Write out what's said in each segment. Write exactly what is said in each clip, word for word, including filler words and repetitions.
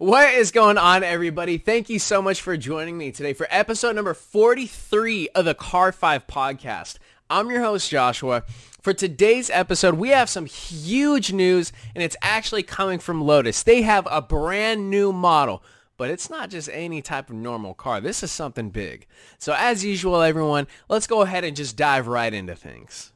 What is going on, everybody? Thank you so much for joining me today for episode number forty-three of the Car five podcast. I'm your host, Joshua. For today's episode, we have some huge news, and it's actually coming from Lotus. They have a brand new model, but it's not just any type of normal car. This is something big. So as usual, everyone, let's go ahead and just dive right into things.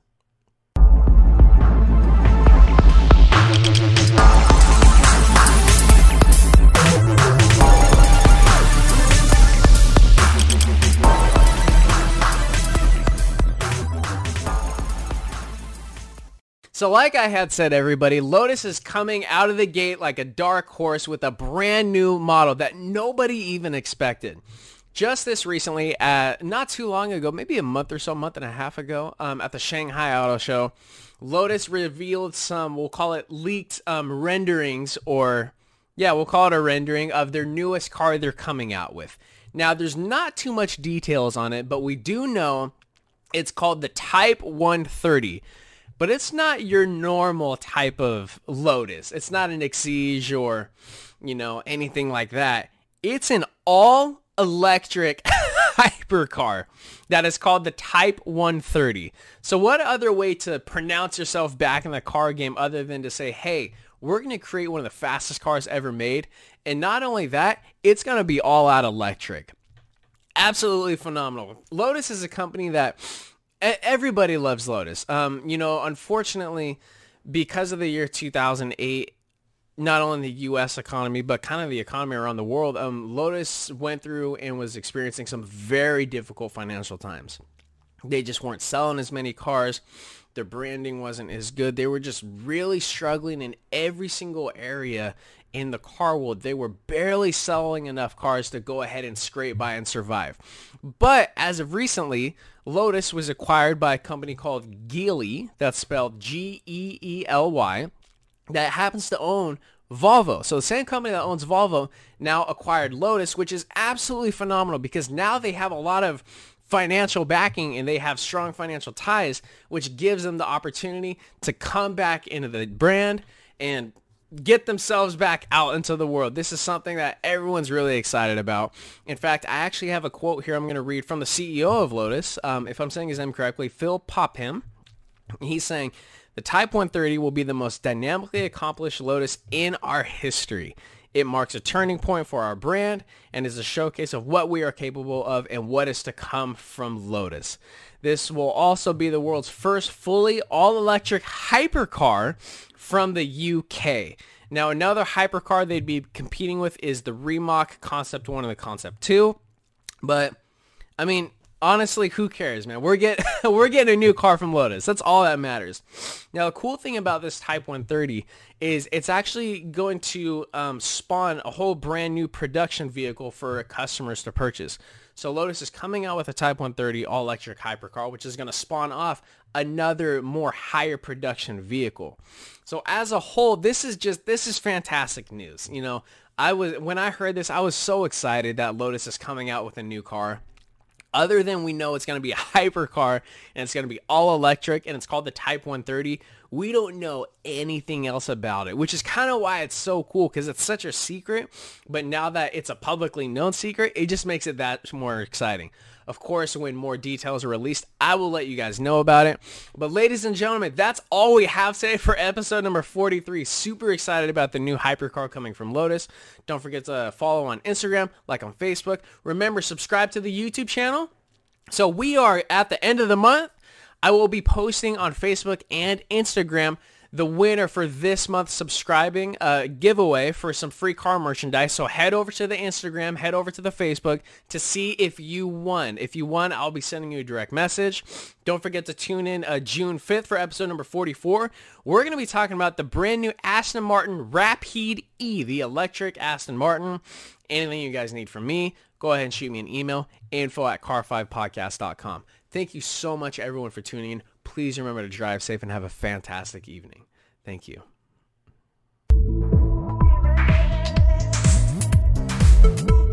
So like I had said, everybody, Lotus is coming out of the gate like a dark horse with a brand new model that nobody even expected. Just this recently, uh, not too long ago, maybe a month or so, month and a half ago, um, at the Shanghai Auto Show, Lotus revealed some, we'll call it leaked um, renderings, or yeah, we'll call it a rendering of their newest car they're coming out with. Now, there's not too much details on it, but we do know it's called the Type one thirty. But it's not your normal type of Lotus. It's not an Exige or, you know, anything like that. It's an all-electric hypercar that is called the Type one thirty. So what other way to pronounce yourself back in the car game other than to say, hey, we're going to create one of the fastest cars ever made. And not only that, it's going to be all-out electric. Absolutely phenomenal. Lotus is a company that... everybody loves Lotus. Um, you know, unfortunately, because of the year two thousand eight, not only the U S economy, but kind of the economy around the world, um, Lotus went through and was experiencing some very difficult financial times. They just weren't selling as many cars. Their branding wasn't as good. They were just really struggling in every single area in the car world. They were barely selling enough cars to go ahead and scrape by and survive. But as of recently, Lotus was acquired by a company called Geely, that's spelled G E E L Y, that happens to own Volvo. So the same company that owns Volvo now acquired Lotus, which is absolutely phenomenal because now they have a lot of financial backing and they have strong financial ties, which gives them the opportunity to come back into the brand and get themselves back out into the world. This is something that everyone's really excited about. In fact, I actually have a quote here I'm going to read from the C E O of Lotus. Um, if I'm saying his name correctly, Phil Popham. He's saying, the Type one thirty will be the most dynamically accomplished Lotus in our history. It marks a turning point for our brand and is a showcase of what we are capable of and what is to come from Lotus. This will also be the world's first fully all-electric hypercar from the U K. Now, another hypercar they'd be competing with is the Rimac Concept one and the Concept two. But, I mean, honestly, who cares, man? We're getting we're getting a new car from Lotus. That's all that matters. Now, the cool thing about this Type one thirty is it's actually going to um, spawn a whole brand new production vehicle for customers to purchase. So Lotus is coming out with a Type one thirty all-electric hypercar, which is going to spawn off another more higher production vehicle. So as a whole, this is just this is fantastic news. You know, I was when I heard this, I was so excited that Lotus is coming out with a new car. Other than we know it's going to be a hypercar and it's going to be all electric and it's called the Type one thirty, we don't know anything else about it, which is kind of why it's so cool because it's such a secret. But now that it's a publicly known secret, it just makes it that more exciting. Of course, when more details are released, I will let you guys know about it. But ladies and gentlemen, that's all we have today for episode number forty-three. Super excited about the new hypercar coming from Lotus. Don't forget to follow on Instagram, like on Facebook. Remember, subscribe to the YouTube channel. So we are at the end of the month. I will be posting on Facebook and Instagram the winner for this month's subscribing uh, giveaway for some free car merchandise. So head over to the Instagram, head over to the Facebook to see if you won. If you won, I'll be sending you a direct message. Don't forget to tune in uh, June fifth for episode number forty-four. We're going to be talking about the brand new Aston Martin Rapide E, the electric Aston Martin. Anything you guys need from me, go ahead and shoot me an email, info at car five podcast dot com. Thank you so much, everyone, for tuning in. Please remember to drive safe and have a fantastic evening. Thank you.